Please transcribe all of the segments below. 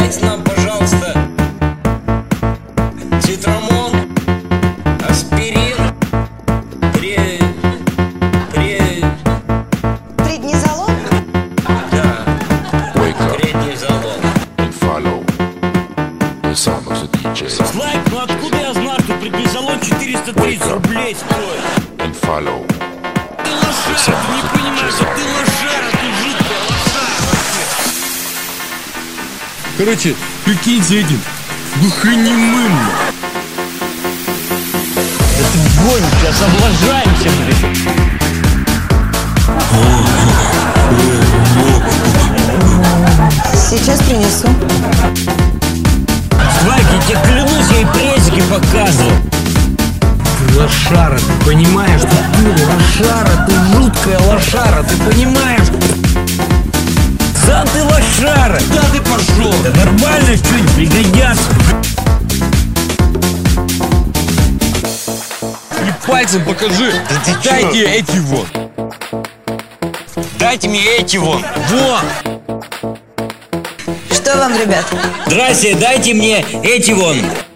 Дайте нам, пожалуйста, цитрамон, аспирин, Преднизолон? Да, Wake up преднизолон. and follow the sound of the DJ. Слайк, ну откуда я знаю, что преднизолон 430 рублей стоит? And follow Ты лошара, ты не понимаешь, что ты лошара, ты жуткая лошара вообще. Короче, прикиньте этим глухонемым. Да ты гонишь, сейчас облажаемся, блин. Сейчас принесу. Слайк, я тебе клянусь, я ей презики показывал. Ты лошара, ты понимаешь, что ты лошара, ты жуткая лошара, ты понимаешь? Сам ты лошара! Да ты пошел! Да нормально что-нибудь пригодятся. И пальцем покажи. Да ты Дайте эти вот. Дайте мне эти вон. Вот! Что вам, ребят? Здрасте, дайте мне эти вон.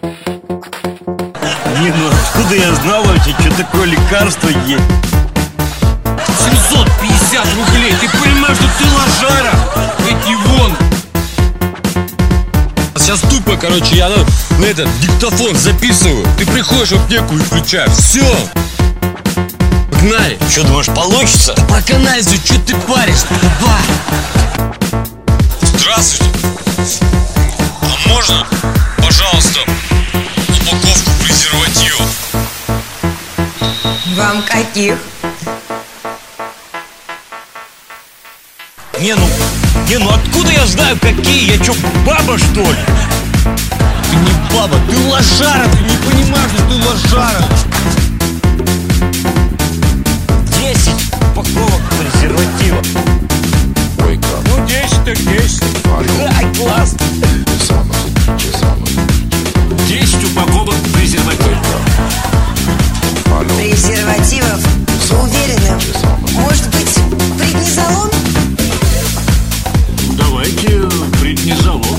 Не, ну откуда я знал вообще, что такое лекарство есть? 750 рублей. Ты понимаешь, что ты лошара? Эти вон. Сейчас тупо, короче, я на этот диктофон записываю. Ты приходишь в аптеку и включаешь. Все. Погнали. Что, думаешь, получится? Про канализу, что ты паришь? Давай. Здравствуйте. А можно, пожалуйста, упаковку презервативов? Вам каких? Не, ну откуда я знаю какие? Я что, баба что ли? Ты не баба, ты лошара. Ты не понимаешь, что ты лошара. 10 упаковок презерватива. Wake up Ну 10 так 10. and follow Ай, класс. the sound of the DJ. Sound of the DJ. 10 упаковок презерватива. Follow Презервативов? Уверены? Может быть, преднизолон? Давайте преднизолон.